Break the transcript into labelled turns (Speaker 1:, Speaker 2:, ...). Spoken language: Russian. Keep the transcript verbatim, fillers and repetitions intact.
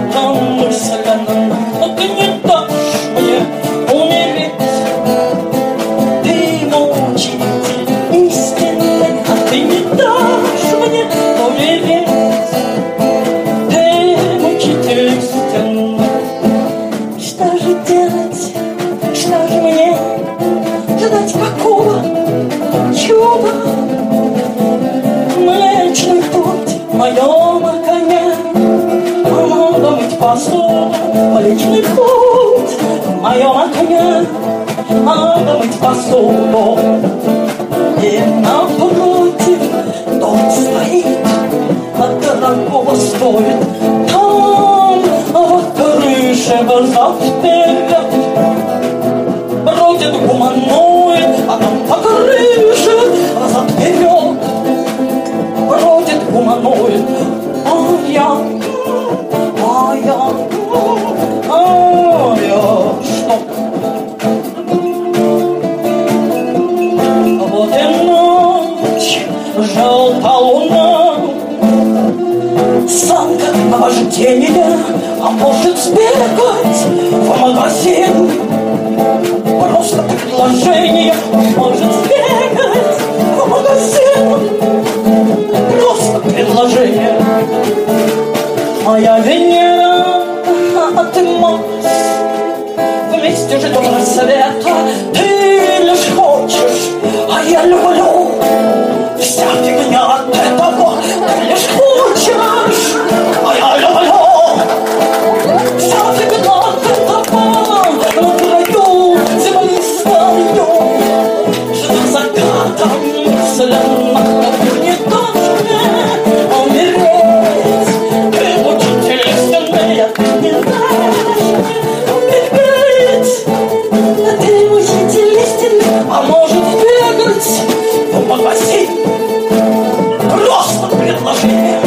Speaker 1: это мысленно, но ты не дашь мне умереть. Ты мой учитель истинный, а ты не дашь мне умереть. Ты мой учитель истинный. Что же делать, что же мне ждать какого чуда? Млечный путь в моем коне, надо мыть посуду. Млечный путь в моем коне, надо мыть посуду. И напротив дом стоит, от дорогого стоит. Там в крыше взад-вперед бродит гуманоид, а там по крыше взад-вперед бродит гуманоид. А я, а я, а я что? Вот и ночь, желтая луна, санка на вождение, а может сбегать в магазин. Просто предложение, может сбегать в магазин. Просто предложение. Моя Венера, а ты Марс, вместе жить до рассвета. Ты лишь хочешь, а я люблю. Вся фигня от этого. Ты лишь хочешь, а я люблю. Вся фигня от этого. На краю земли стою, жду заката мысленно. Ты не дашь мне умереть. Ты учитель истинный, а ты не дашь мне умереть. Ты учитель истинный, а может бегать в магазин. Просто предложение.